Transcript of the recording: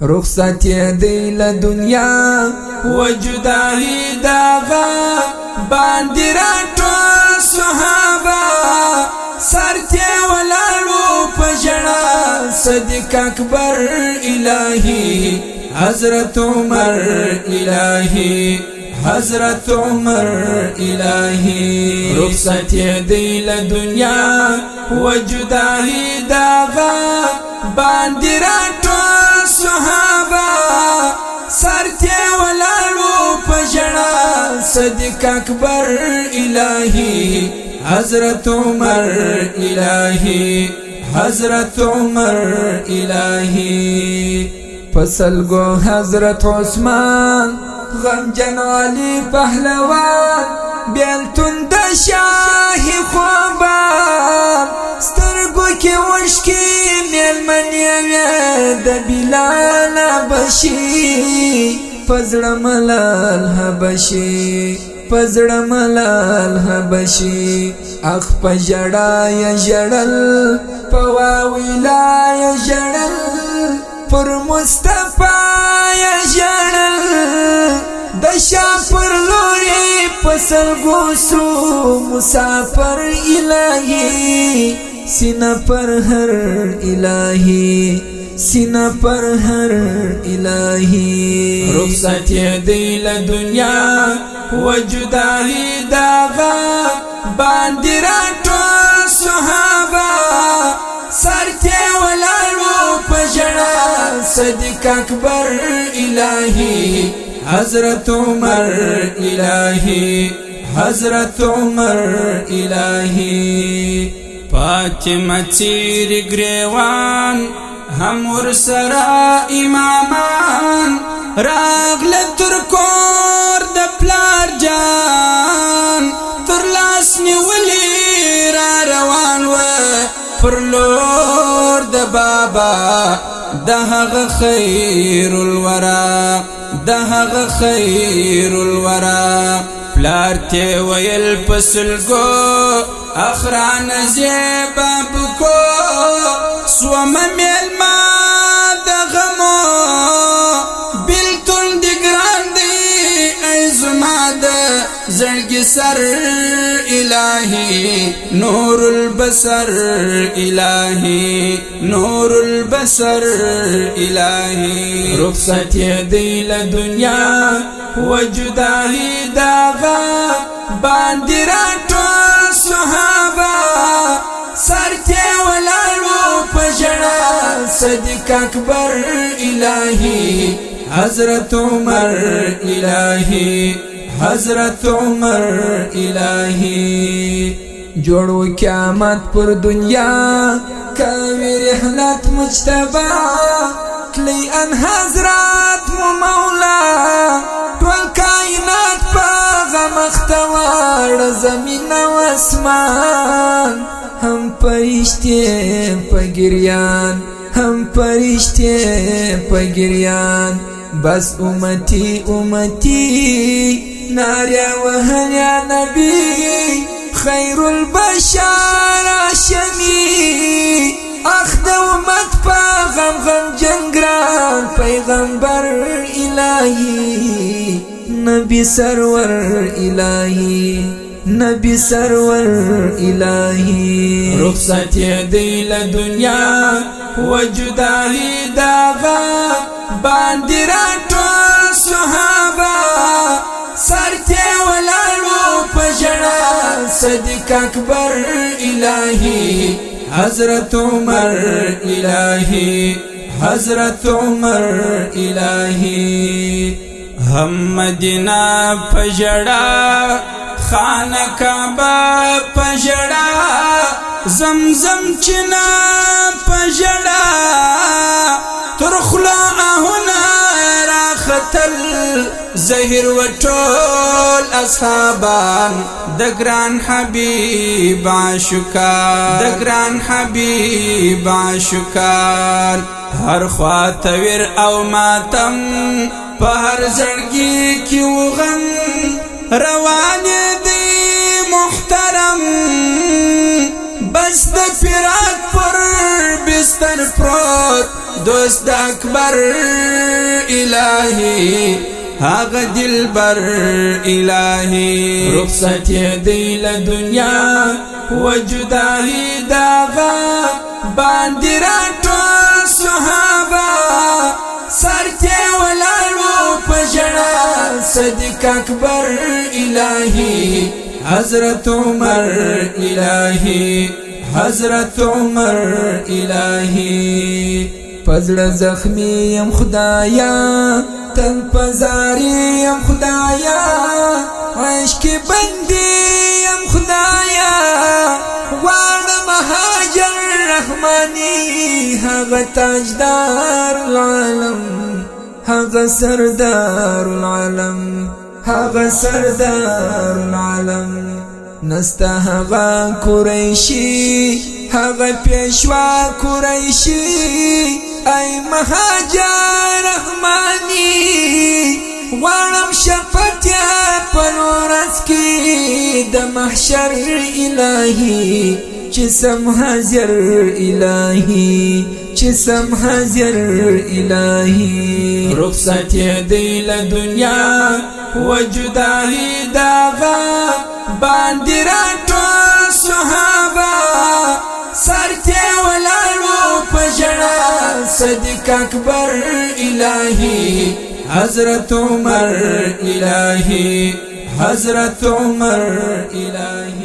رخصت دی له دنیا وجداهی داغا باندې راټول صحابه سرته ولالو پجړه صدیق اکبر الہی حضرت عمر الہی حضرت عمر الہی رخصت دی له دنیا وجداهی داغا باندې راټول صحابه سرته ولالو پجړه صدیق اکبر الہی حضرت عمر الہی حضرت عمر الہی پسلگو حضرت عثمان غمجن علی پهلوان بیلتون د شاهی خوبان سترگو کی وشکی میلمنی د بلال حبشی پزړه ملال حبشی پزړه ملال حبشی اخ پجړا یا جړل پواویلا یا جړل پر مصطفی یا جړل د شاپر لوري پسل ګوسو مسافر الہی سینہ پر ہر الہی سینہ پر ہر الہی رخصت دی له دنیا وجداهی داغا باندې راټول صحابه سرته ولالو پجړه صدیق اکبر الہی حضرت عمر الہی حضرت عمر الہی فاطمه چیر گریوان هم ورسرا امامان راغل تر کور د پلار جان تر لاس نیولی را روان و پر لور د بابا دهغه خیر الورا دهغه خیر الورا پلار ته ویل پسلګو اخران زیباب کو سوم میلما دغمو بلتون دی گراندی ایزماد زرگی سر الہی نور البصر الہی نور البصر الہی رخصت دی له دنیا وجداهی داغا باندې راټول صحابه سرته ولالو پجړه صدیق اکبر الہی حضرت عمر الہی حضرت عمر الہی جوړو قیامت پر دنیا کوي رحلت مجتبی کلی ان حضرات مو مولا ټول کائنات په غم اختوار زمین و اسمان هم پرشتے پگریان هم پرشتے پگریان بس امتی امتی ناریا وهن یا نبی خیر البشر شمی اخد امت پا غم غم جنگران پیغمبر الہی نبی سرور الہی نبی سرور الہی رخصت دی له دنیا وجداهی داغا باندې راټول صحابه سرته ولالو پجړه صدیق اکبر الہی حضرت عمر الہی حضرت عمر الہی هم مدینہ پجړه خانه کعبه پجړه زمزم چنا پجړه ترخلا اهنا راختل زهر وټول اصحابان د ګران حبیب عاشقان د ګران حبیب عاشقان هر خواته ور او ماتم په هر زړګي کې وغم روان دی محترم بس د فراق پر بستر پروت دوست اکبر الهی هاغ دلبر الهی رخصت دی لدنیا و جدائی داغا باندرا ټول صحابه سرته ولالو پجڑا صدیق اکبر الہی حضرت عمر الہی حضرت عمر الہی پزړه زخمی یم خدایا تن پزاری یم خدایا عشق بندی یم خدایا وان مهاجر رحمانی هغه تاجدار العالم هغه سردار العالم هغه سردار العالم نستا هغه قریشی هغه پیشوا قریشی ای مهاجر رحمانی وانم شفاعتیا پنورس کی د محشر الہی چسم حاضر الہی چسم حاضر الہی رخصت دی لدنیا و جدائی داغا باندرا ټول صحابه سرته ولالو پجڑا صدیق اکبر الہی حضرت عمر الہی حضرت عمر الہی